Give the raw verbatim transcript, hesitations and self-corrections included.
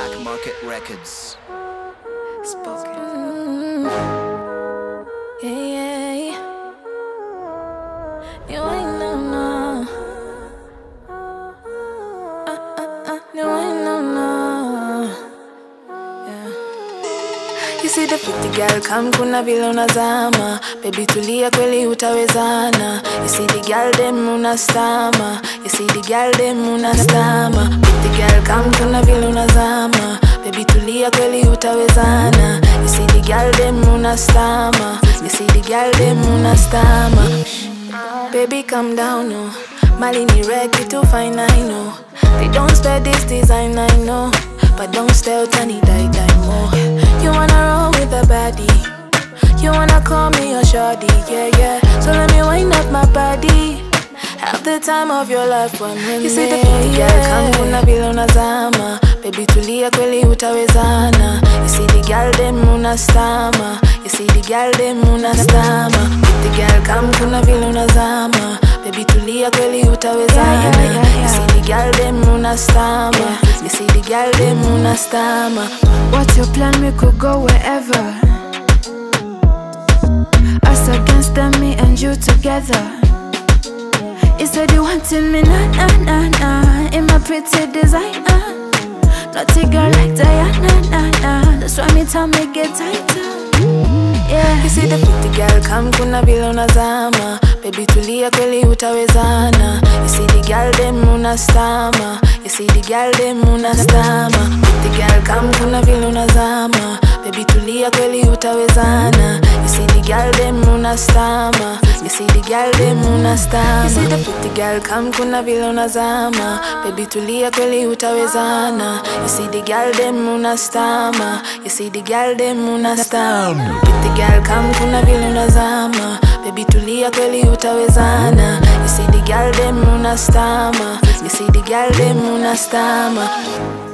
Black Market Records. Spoken. Mm. Yeah, yeah. You ain't no no. Uh, uh, uh. You ain't no no. Yeah. You see the pretty girl come kuna vile unazama. Baby tulia kweli utawezana. You see the girl dem unastama. You see the girl dem unastama. Pretty girl come kuna vile unazama. Baby tulia kweli utawezana. You see the girl dem unastama. You see the girl dem unastama. Baby calm down no. Mali ni reki to fine I know. They don't spare this design I know. But don't stealth any die die more. You wanna roll with a baddie. You wanna call me your shawty, yeah, yeah. So let me wind up my body. Have the time of your life one with me. You see the pretty girl come kuna vile unazama. Baby tulia kweli utawezana. You see the girl dem unastama. You see the girl dem unastama. Pretty girl come kuna vile unazama. Baby tulia kweli utawezana. You see the girl dem unastama. You see the girl dem unastama. What's your plan? We could go wherever. Us against them, me and you together. You said you wanted me, nah, nah, nah, nah. In my pretty designer. Naughty girl like Diana, nah, nah. That's why me time me get tighter. Yeah. You see the pretty girl come kuna vile unazama. Baby tulia kweli utawezana. You see the girl dem unastama. You see the girl dem unastama. Pretty girl come kuna vile unazama. Baby tulia kweli utawezana. You see the girl dem unastama. You see the girl dem unastama. You see the pretty girl come kuna vile unazama. Baby tulia kweli utawezana. You see the girl dem unastama. You see the girl dem unastama. Pretty girl come kuna vile unazama. Baby tulia kweli utawezana. You see the girl dem unastama. You see the girl dem unastama.